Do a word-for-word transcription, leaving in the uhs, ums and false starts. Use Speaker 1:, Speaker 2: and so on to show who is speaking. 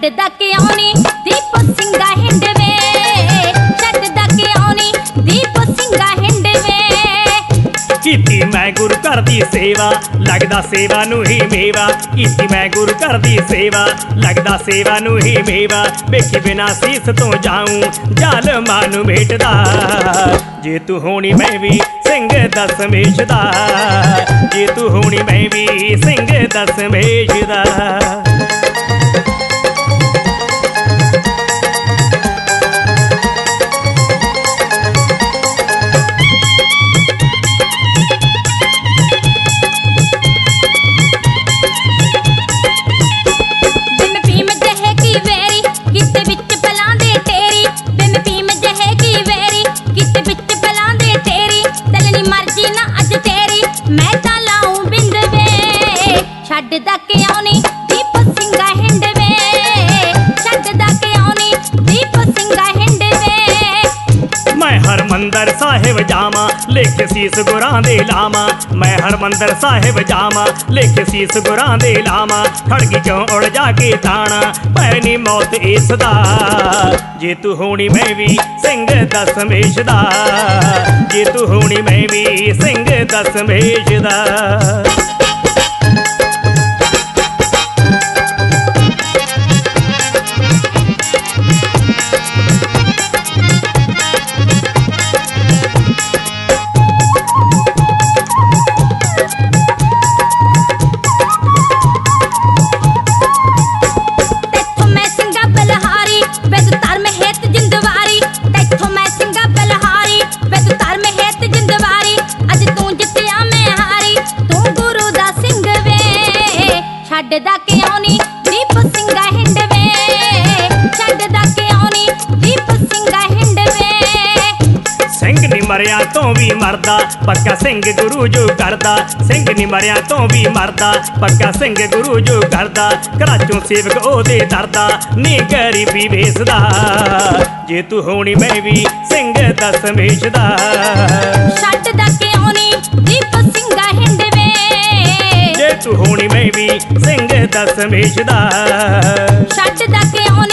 Speaker 1: ਛੱਡਦਾ ਕਿਉਂ ਨੀ ਦੀਪ ਸਿੰਘਾ ਹਿੰਡਵੇ, ਛੱਡਦਾ ਕਿਉਂ ਨੀ ਦੀਪ ਸਿੰਘਾ ਹਿੰਡਵੇ।
Speaker 2: ਕੀਤੀ ਮੈਂ ਗੁਰੂ ਘਰ ਦੀ ਸੇਵਾ, ਲੱਗਦਾ ਸੇਵਾ ਨੂੰ ਹੀ ਮੇਵਾ। ਕੀਤੀ ਮੈਂ ਗੁਰੂ ਘਰ ਦੀ ਸੇਵਾ, ਲੱਗਦਾ ਸੇਵਾ ਨੂੰ ਹੀ ਮੇਵਾ। ਵੇਖੀ ਬਿਨਾ ਸੀਸ ਤੋਂ ਜਾਊਂ ਜ਼ਾਲਮਾਂ ਨੂੰ ਭੇਟਦਾ, ਜੇ ਤੂੰ ਹੋਣੀ ਮੈਂ ਵੀ ਸਿੰਘ ਦਸਮੇਸ਼ ਦਾ, ਜੇ ਤੂੰ ਹੋਣੀ ਮੈਂ ਵੀ ਸਿੰਘ ਦਸਮੇਸ਼ ਦਾ।
Speaker 1: ਛੱਡਦਾ ਕਿਉਂ ਨੀ ਦੀਪ ਸਿੰਘਾ ਹਿੰਡਵੇ, ਛੱਡਦਾ ਕਿਉਂ ਨੀ ਦੀਪ ਸਿੰਘਾ ਹਿੰਡਵੇ।
Speaker 2: ਮੈਂ ਹਰਮੰਦਰ ਸਾਹਿਬ ਜਾਵਾਂ ਲਿਖ ਸੀਸ ਗੁਰਾਂ ਦੇ ਲਾਵਾਂ, ਮੈਂ ਹਰਮੰਦਰ ਸਾਹਿਬ ਜਾਵਾਂ ਲਿਖ ਸੀਸ ਗੁਰਾਂ ਦੇ ਲਾਵਾਂ। ਖੜਗੀ ਚੋਂ ਉੜ ਜਾ ਕੇ ਤਾਣਾ ਪੈ ਨੀ ਮੌਤ ਇਸ ਦਾ, ਜੇ ਤੂੰ ਹੋਣੀ ਮੈਂ ਵੀ ਸਿੰਘ ਦਸਮੇਸ਼ ਦਾ, ਜੇ ਤੂੰ ਹੋਣੀ ਮੈਂ ਵੀ ਸਿੰਘ ਦਸਮੇਸ਼ ਦਾ। ਛੱਡਦਾ ਕਿਉਂ ਨੀ ਦੀਪ ਸਿੰਘਾ ਹਿੰਡਵੇ, ਛੱਡਦਾ ਕਿਉਂ ਨੀ ਦੀਪ ਸਿੰਘਾ ਹਿੰਡਵੇ। ਸਿੰਘ ਨੀ ਮਰਿਆ ਤੋਂ ਵੀ ਮਰਦਾ ਪੱਕਾ ਸਿੰਘ ਗੁਰੂ ਜੋ ਕਰਦਾ, ਸਿੰਘ ਨੀ ਮਰਿਆ ਤੋਂ ਵੀ ਮਰਦਾ ਪੱਕਾ ਸਿੰਘ ਗੁਰੂ ਜੋ ਕਰਦਾ। ਘਰਾਂ ਚੋਂ ਸੇਵਕ ਉਹਦੇ ਦਰਦਾ ਨੀ ਗਰੀਬੀ ਵੇਚਦਾ, ਜੇ ਤੂੰ ਹੋਣੀ ਮੈਂ ਵੀ ਸਿੰਘ ਦਸਮੇਸ਼ ਦਾ।
Speaker 1: ਛੱਡਦਾ ਕਿਉਂ ਨੀ ਦੀਪ ਸਿੰਘਾ ਹਿੰਡਵੇ,
Speaker 2: ਜੇ ਤੂੰ ਹੋਣੀ ਮੈਂ ਵੀ ਸਿੰਘ ਦਸਮੇਸ਼ ਦਾ।
Speaker 1: ਛੱਡਦਾ ਕਿਉਂ ਨੀ